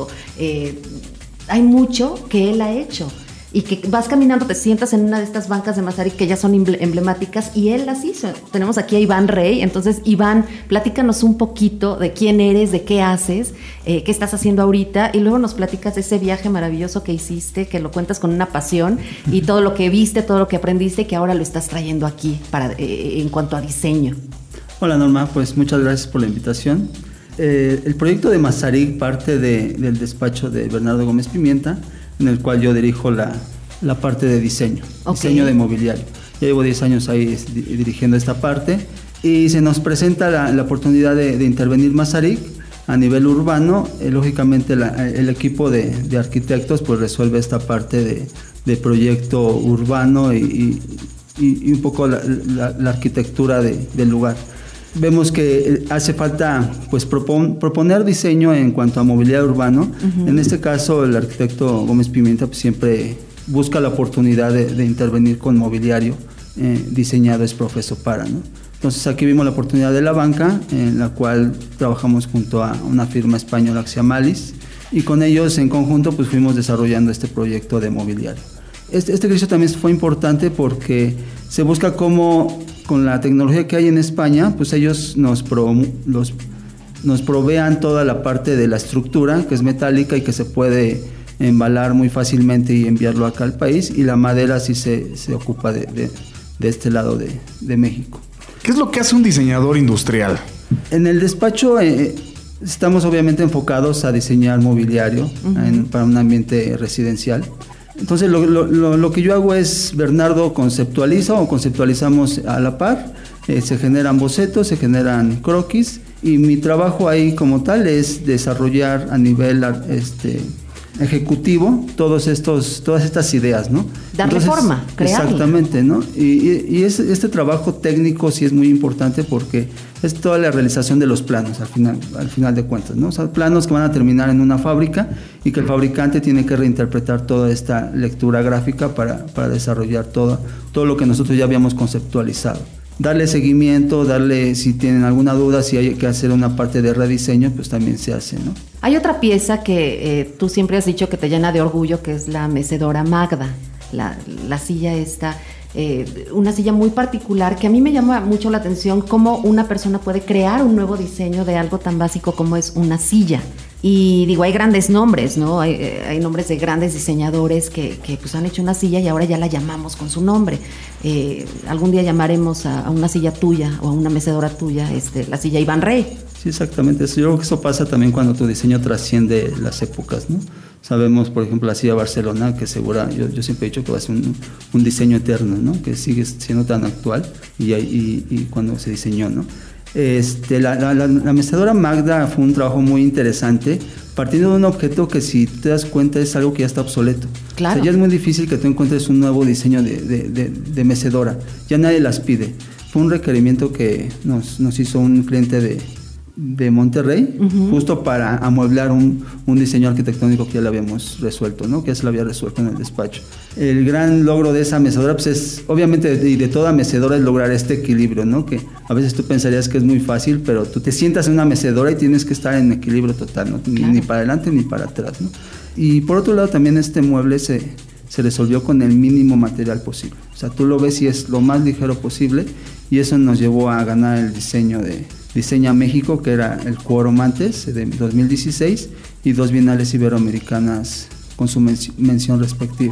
hay mucho que él ha hecho. Y que vas caminando, te sientas en una de estas bancas de Mazarik que ya son emblemáticas y él las hizo. Tenemos aquí a Iván Rey. Entonces, Iván, platícanos un poquito de quién eres, de qué haces, qué estás haciendo ahorita y luego nos platicas de ese viaje maravilloso que hiciste, que lo cuentas con una pasión y todo lo que viste, todo lo que aprendiste que ahora lo estás trayendo aquí en cuanto a diseño. Hola Norma, pues muchas gracias por la invitación. El proyecto de Mazarik parte del despacho de Bernardo Gómez Pimienta, en el cual yo dirijo la parte de diseño, diseño de mobiliario. Ya llevo 10 años ahí dirigiendo esta parte y se nos presenta la oportunidad de intervenir Mazarik a nivel urbano. Lógicamente el equipo de arquitectos pues resuelve esta parte de proyecto urbano y un poco la arquitectura del lugar. Vemos que hace falta pues proponer diseño en cuanto a mobiliario urbano. Uh-huh. En este caso el arquitecto Gómez Pimienta pues, siempre busca la oportunidad de intervenir con mobiliario diseñado es profeso para, ¿no? Entonces aquí vimos la oportunidad de la banca, en la cual trabajamos junto a una firma española que se llama Alice, y con ellos en conjunto pues fuimos desarrollando este proyecto de mobiliario. Este ejercicio también fue importante porque se busca cómo con la tecnología que hay en España, pues ellos nos provean toda la parte de la estructura, que es metálica y que se puede embalar muy fácilmente y enviarlo acá al país, y la madera sí se ocupa de este lado de México. ¿Qué es lo que hace un diseñador industrial? En el despacho estamos obviamente enfocados a diseñar mobiliario para un ambiente residencial. Entonces lo que yo hago es, Bernardo conceptualizamos a la par, se generan bocetos, se generan croquis Y mi trabajo ahí como tal es desarrollar a nivel ejecutivo todas estas ideas, ¿no? Darle forma, crearla. Exactamente, ¿no? Y este trabajo técnico sí es muy importante porque es toda la realización de los planos al final de cuentas, ¿no? O sea, planos que van a terminar en una fábrica y que el fabricante tiene que reinterpretar toda esta lectura gráfica para desarrollar todo lo que nosotros ya habíamos conceptualizado. Darle seguimiento, si tienen alguna duda, si hay que hacer una parte de rediseño, pues también se hace, ¿no? Hay otra pieza que tú siempre has dicho que te llena de orgullo, que es la mecedora Magda, la silla esta, una silla muy particular que a mí me llama mucho la atención cómo una persona puede crear un nuevo diseño de algo tan básico como es una silla. Y digo, hay grandes nombres, ¿no? Hay nombres de grandes diseñadores que pues han hecho una silla y ahora ya la llamamos con su nombre. Algún día llamaremos a una silla tuya o a una mecedora tuya, la silla Iván Rey. Sí, exactamente. Yo creo que eso pasa también cuando tu diseño trasciende las épocas, ¿no? Sabemos, por ejemplo, la silla Barcelona, que segura, yo siempre he dicho que va a ser un diseño eterno, ¿no? Que sigue siendo tan actual y cuando se diseñó, ¿no? La mecedora Magda fue un trabajo muy interesante, partiendo de un objeto que, si te das cuenta, es algo que ya está obsoleto. Claro. O sea, ya es muy difícil que tú encuentres un nuevo diseño de mecedora. Ya nadie las pide. Fue un requerimiento que nos hizo un cliente de Monterrey, justo para amueblar un diseño arquitectónico que ya lo habíamos resuelto, ¿no? Que ya se lo había resuelto en el despacho. El gran logro de esa mecedora, pues es, obviamente, de toda mecedora, es lograr este equilibrio, ¿no? Que a veces tú pensarías que es muy fácil, pero tú te sientas en una mecedora y tienes que estar en equilibrio total, ¿no? Claro. Ni para adelante ni para atrás, ¿no? Y por otro lado, también este mueble se resolvió con el mínimo material posible. O sea, tú lo ves y es lo más ligero posible, y eso nos llevó a ganar el diseño de Diseña México, que era el Quórum antes, de 2016, y 2 bienales iberoamericanas con su mención respectiva.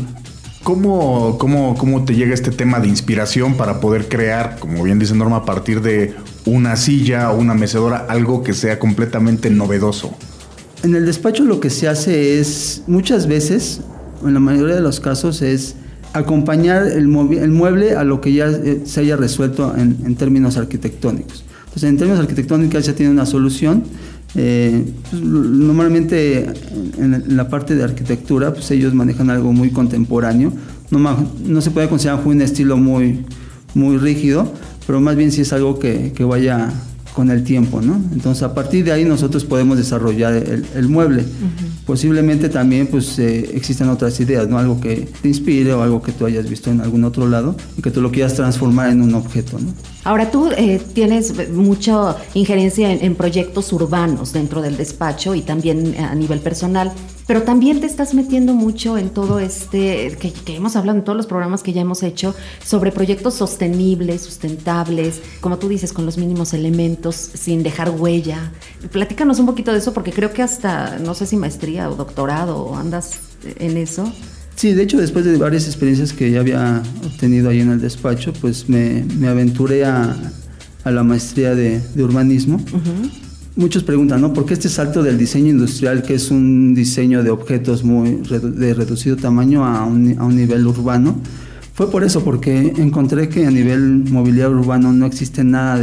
¿Cómo te llega este tema de inspiración para poder crear, como bien dice Norma, a partir de una silla o una mecedora, algo que sea completamente novedoso? En el despacho lo que se hace es, muchas veces, en la mayoría de los casos, es acompañar el mueble a lo que ya se haya resuelto en términos arquitectónicos. Entonces, en términos arquitectónicos ya tiene una solución. Pues, normalmente en la parte de arquitectura, pues ellos manejan algo muy contemporáneo. No se puede considerar un estilo muy, muy rígido, pero más bien sí es algo que vaya con el tiempo, ¿no? Entonces, a partir de ahí nosotros podemos desarrollar el mueble. Posiblemente también pues existen otras ideas, ¿no? Algo que te inspire o algo que tú hayas visto en algún otro lado y que tú lo quieras transformar en un objeto, ¿no? Ahora, tú tienes mucha injerencia en proyectos urbanos dentro del despacho y también a nivel personal, pero también te estás metiendo mucho en todo que hemos hablado en todos los programas que ya hemos hecho sobre proyectos sostenibles, sustentables, como tú dices, con los mínimos elementos, sin dejar huella. Platícanos un poquito de eso, porque creo que hasta, no sé si maestría o doctorado o andas en eso. Sí, de hecho, después de varias experiencias que ya había obtenido ahí en el despacho, pues me aventuré a la maestría de urbanismo. Muchos preguntan, ¿no? ¿Por qué este salto del diseño industrial, que es un diseño de objetos de reducido tamaño, a un nivel urbano? Fue por eso, porque encontré que a nivel mobiliario urbano no existe nada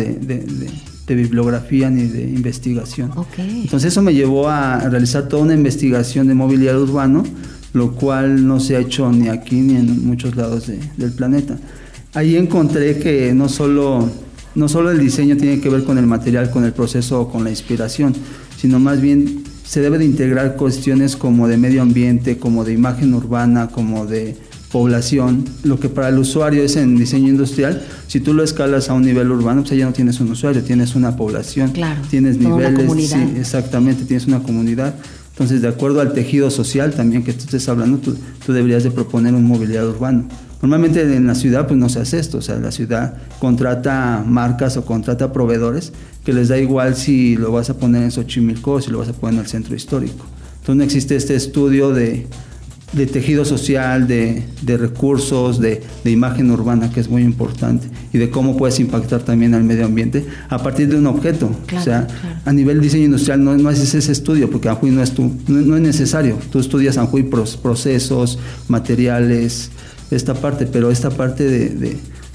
de bibliografía ni de investigación. Okay. Entonces eso me llevó a realizar toda una investigación de mobiliario urbano, lo cual no se ha hecho ni aquí ni en muchos lados del planeta. Ahí encontré que no solo el diseño tiene que ver con el material, con el proceso o con la inspiración, sino más bien se debe de integrar cuestiones como de medio ambiente, como de imagen urbana, como de población. Lo que para el usuario es en diseño industrial, si tú lo escalas a un nivel urbano, pues ya no tienes un usuario, tienes una población, claro, tienes niveles, una comunidad. Sí, exactamente, tienes una comunidad. Entonces, de acuerdo al tejido social también que tú estés hablando, tú deberías de proponer un mobiliario urbano. Normalmente en la ciudad pues no se hace esto, o sea, la ciudad contrata marcas o contrata proveedores que les da igual si lo vas a poner en Xochimilco o si lo vas a poner en el centro histórico. Entonces no existe este estudio de tejido social, de recursos, de imagen urbana, que es muy importante, y de cómo puedes impactar también al medio ambiente a partir de un objeto. Claro, o sea, claro. A nivel diseño industrial no haces ese estudio, porque Anjuy no es necesario. Tú estudias Anjuy procesos, materiales, esta parte, pero esta parte de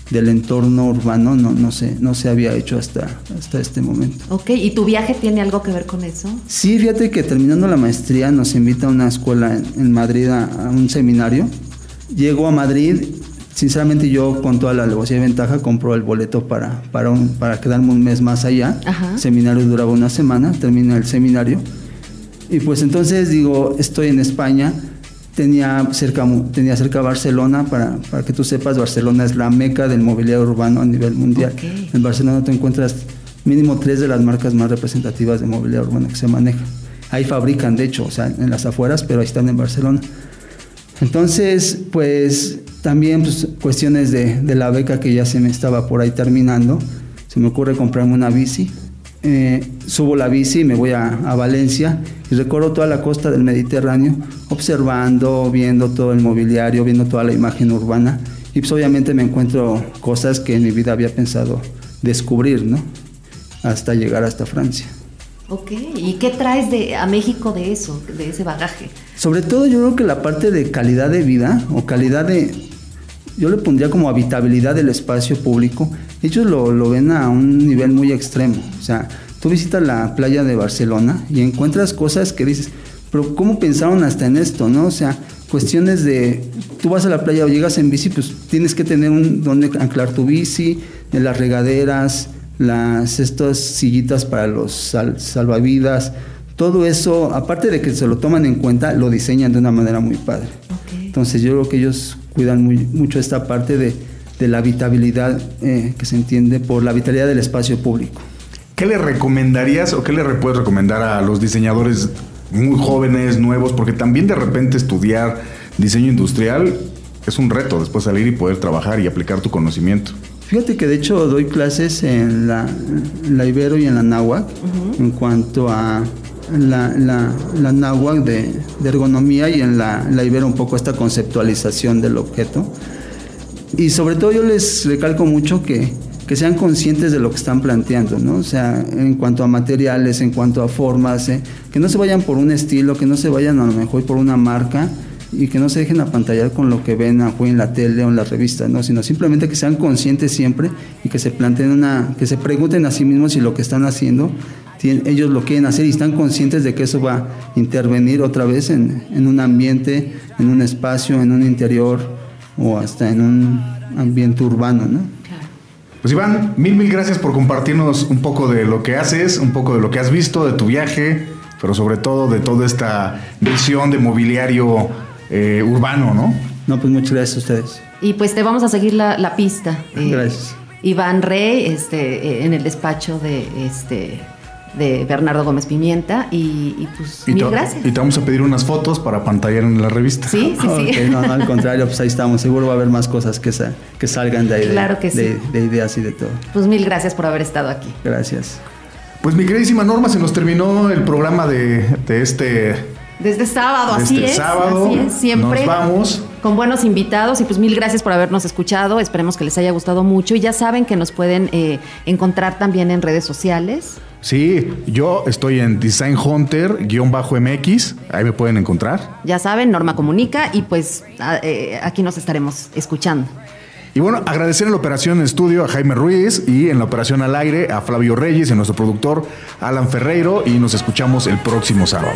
del entorno urbano no se había hecho hasta este momento. Ok, ¿y tu viaje tiene algo que ver con eso? Sí, fíjate que terminando la maestría nos invita a una escuela en Madrid a un seminario. Llego a Madrid, sinceramente yo con toda la alevosía y ventaja compro el boleto para quedarme un mes más allá. Ajá. El seminario duraba una semana, termina el seminario. Y pues entonces digo, estoy en España, tenía cerca Barcelona, para que tú sepas, Barcelona es la meca del mobiliario urbano a nivel mundial. Okay. En Barcelona te encuentras mínimo 3 de las marcas más representativas de mobiliario urbano que se manejan. Ahí fabrican, de hecho, o sea, en las afueras, pero ahí están en Barcelona. Entonces, pues también pues, cuestiones de la beca que ya se me estaba por ahí terminando, se me ocurre comprarme una bici. Subo la bici y me voy a Valencia y recorro toda la costa del Mediterráneo observando, viendo todo el mobiliario, viendo toda la imagen urbana y pues obviamente me encuentro cosas que en mi vida había pensado descubrir, ¿no? Hasta llegar hasta Francia. Ok, ¿y qué traes a México de eso, de ese bagaje? Sobre todo yo creo que la parte de calidad de vida o calidad de... Yo le pondría como habitabilidad del espacio público. Ellos lo ven a un nivel muy extremo. O sea, tú visitas la playa de Barcelona y encuentras cosas que dices, pero ¿cómo pensaron hasta en esto, no? O sea, cuestiones de... Tú vas a la playa o llegas en bici, pues tienes que tener donde anclar tu bici, de las regaderas, estas sillitas para los salvavidas. Todo eso, aparte de que se lo toman en cuenta, lo diseñan de una manera muy padre. Okay. Entonces yo creo que ellos cuidan mucho esta parte de la habitabilidad que se entiende por la habitabilidad del espacio público. ¿Qué le recomendarías o qué le puedes recomendar a los diseñadores muy jóvenes, nuevos? Porque también de repente estudiar diseño industrial es un reto, después salir y poder trabajar y aplicar tu conocimiento. Fíjate que de hecho doy clases en la Ibero y en la Náhuac, en cuanto a la Náhuac de ergonomía y en la Ibero un poco esta conceptualización del objeto. Y sobre todo yo les recalco mucho que sean conscientes de lo que están planteando, ¿no? O sea, en cuanto a materiales, en cuanto a formas, que no se vayan por un estilo, que no se vayan a lo mejor por una marca y que no se dejen apantallar con lo que ven en la tele o en las revistas, ¿no? Sino simplemente que sean conscientes siempre y que se planteen que se pregunten a sí mismos si lo que están haciendo ellos lo quieren hacer y están conscientes de que eso va a intervenir otra vez en un ambiente, en un espacio, en un interior o hasta en un ambiente urbano, ¿no? Pues Iván, mil gracias por compartirnos un poco de lo que haces, un poco de lo que has visto, de tu viaje, pero sobre todo de toda esta visión de mobiliario urbano, ¿no? No, pues muchas gracias a ustedes. Y pues te vamos a seguir la pista. Gracias. Iván Rey, en el despacho de Bernardo Gómez Pimienta y pues mil gracias. Y te vamos a pedir unas fotos para pantallar en la revista. Sí. Okay, no, al contrario, pues ahí estamos. Seguro va a haber más cosas que salgan de ahí. Claro que sí. De ideas y de todo. Pues mil gracias por haber estado aquí. Gracias. Pues mi queridísima Norma, se nos terminó el programa de este... Desde sábado, así es, siempre nos vamos con buenos invitados y pues mil gracias por habernos escuchado, esperemos que les haya gustado mucho y ya saben que nos pueden encontrar también en redes sociales. Sí, yo estoy en Design Hunter-MX, ahí me pueden encontrar. Ya saben, Norma Comunica y pues aquí nos estaremos escuchando. Y bueno, agradecer en la operación en estudio a Jaime Ruiz y en la operación al aire a Flavio Reyes y a nuestro productor Alan Ferreiro y nos escuchamos el próximo sábado.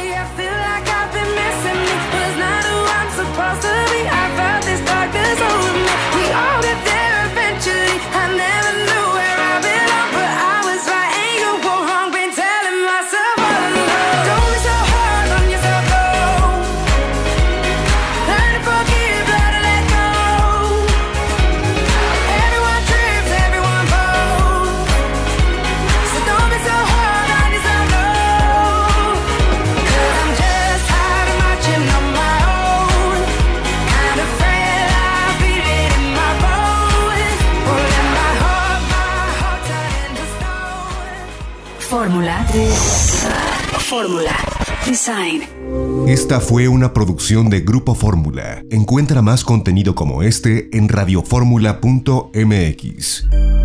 Fórmula Design. Esta fue una producción de Grupo Fórmula. Encuentra más contenido como este en radioformula.mx.